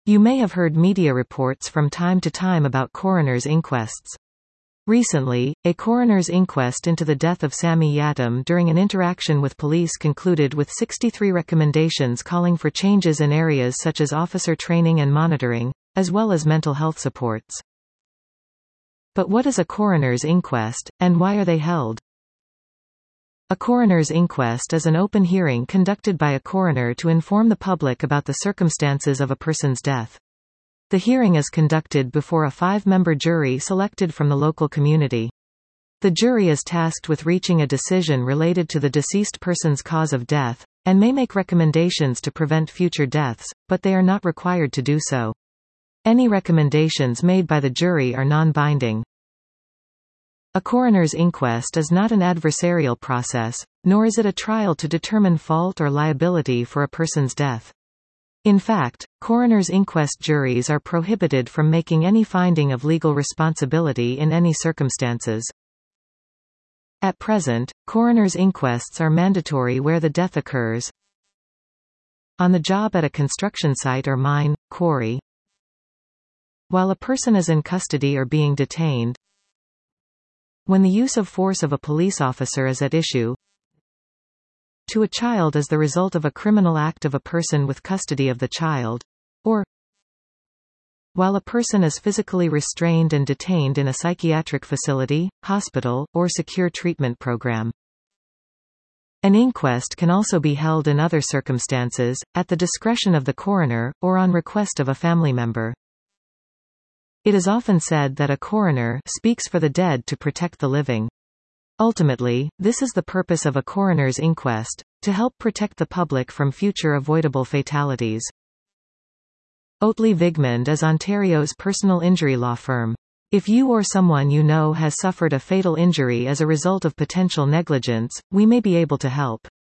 You may have heard media reports from time to time about coroner's inquests. Recently, a coroner's inquest into the death of Sammy Yatim during an interaction with police concluded with 63 recommendations calling for changes in areas such as officer training and monitoring, as well as mental health supports. But what is a coroner's inquest, and why are they held? A coroner's inquest is an open hearing conducted by a coroner to inform the public about the circumstances of a person's death. The hearing is conducted before a 5-member jury selected from the local community. The jury is tasked with reaching a decision related to the deceased person's cause of death, and may make recommendations to prevent future deaths, but they are not required to do so. Any recommendations made by the jury are non-binding. A coroner's inquest is not an adversarial process, nor is it a trial to determine fault or liability for a person's death. In fact, coroner's inquest juries are prohibited from making any finding of legal responsibility in any circumstances. At present, coroner's inquests are mandatory where the death occurs on the job at a construction site or mine, quarry, while a person is in custody or being detained, when the use of force of a police officer is at issue, to a child as the result of a criminal act of a person with custody of the child, or while a person is physically restrained and detained in a psychiatric facility, hospital, or secure treatment program. An inquest can also be held in other circumstances, at the discretion of the coroner, or on request of a family member. It is often said that a coroner speaks for the dead to protect the living. Ultimately, this is the purpose of a coroner's inquest, to help protect the public from future avoidable fatalities. Oatley Vigmond is Ontario's personal injury law firm. If you or someone you know has suffered a fatal injury as a result of potential negligence, we may be able to help.